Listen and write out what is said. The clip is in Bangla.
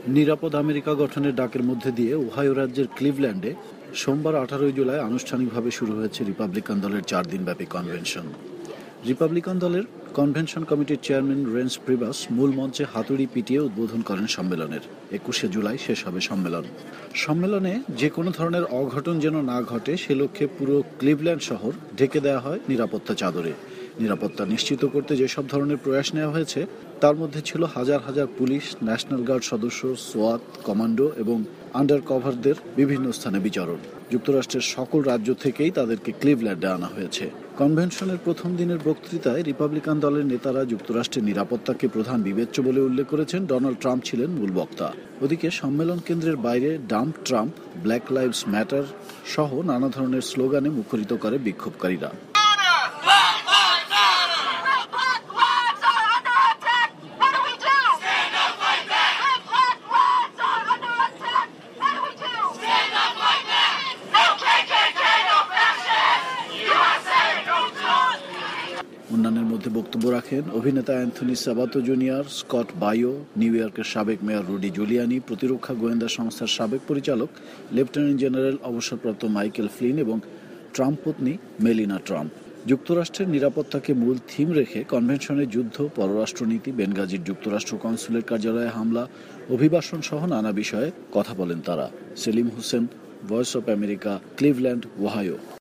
নিরাপদ আমেরিকা গঠনের ডাকের মধ্যে দিয়ে ওহাইও রাজ্যের ক্লিভল্যান্ডে সোমবার 18 জুলাই আনুষ্ঠানিকভাবে শুরু হয়েছে রিপাবলিকান দলের 4 দিনব্যাপী কনভেনশন। রিপাবলিকান দলের কনভেনশন কমিটির চেয়ারম্যান রেন্স প্রিভাস মূল মঞ্চে হাতুড়ি পিটিয়ে উদ্বোধন করেন সম্মেলনের। 21 জুলাই শেষ হবে সম্মেলনে যে কোনো ধরনের অঘটন যেন না ঘটে সে লক্ষ্যে পুরো ক্লিভল্যান্ড শহর ঢেকে দেওয়া হয় নিরাপত্তা চাদরে। নিরাপত্তা নিশ্চিত করতে যেসব ধরনের প্রয়াস নেওয়া হয়েছে তার মধ্যে ছিল হাজার হাজার পুলিশ, ন্যাশনাল গার্ড সদস্য, সোয়াত, কমান্ডো এবং আন্ডার কভারদের বিভিন্ন স্থানে বিচরণ। যুক্তরাষ্ট্রের সকল রাজ্য থেকেই তাদেরকে ক্লিভল্যান্ডে আনা হয়েছে। কনভেনশনের প্রথম দিনের বক্তৃতায় রিপাবলিকান দলের নেতারা যুক্তরাষ্ট্রের নিরাপত্তাকে প্রধান বিবেচ্য বলে উল্লেখ করেছেন। ডোনাল্ড ট্রাম্প ছিলেন মূল বক্তা। ওদিকে সম্মেলন কেন্দ্রের বাইরে dump Trump, black lives matter সহ নানা ধরনের স্লোগানে মুখরিত করে বিক্ষোভকারীরা। অন্যান্যের মধ্যে বক্তব্য রাখেন অভিনেতা Anthony Sabato junior, Scott Baio, New ইয়র্কের সাবেক মেয়র রুডি জুলিয়ানি, প্রতিরক্ষা গোয়েন্দা সংস্থার সাবেক পরিচালক লেফটেন্যান্ট জেনারেল অবসরপ্রাপ্ত মাইকেল ফ্লিন এবং ট্রাম্প পত্নী মেলিনা ট্রাম্প। যুক্তরাষ্ট্রের নিরাপত্তাকে মূল থিম রেখে কনভেনশনে যুদ্ধ, পররাষ্ট্রনীতি, বেনগাজির যুক্তরাষ্ট্র কনসুলেট কার্যালয়ে হামলা, অভিবাসন সহ নানা বিষয়ে কথা বলেন তারা। Selim Hossain, Voice of America, Cleveland, Ohio.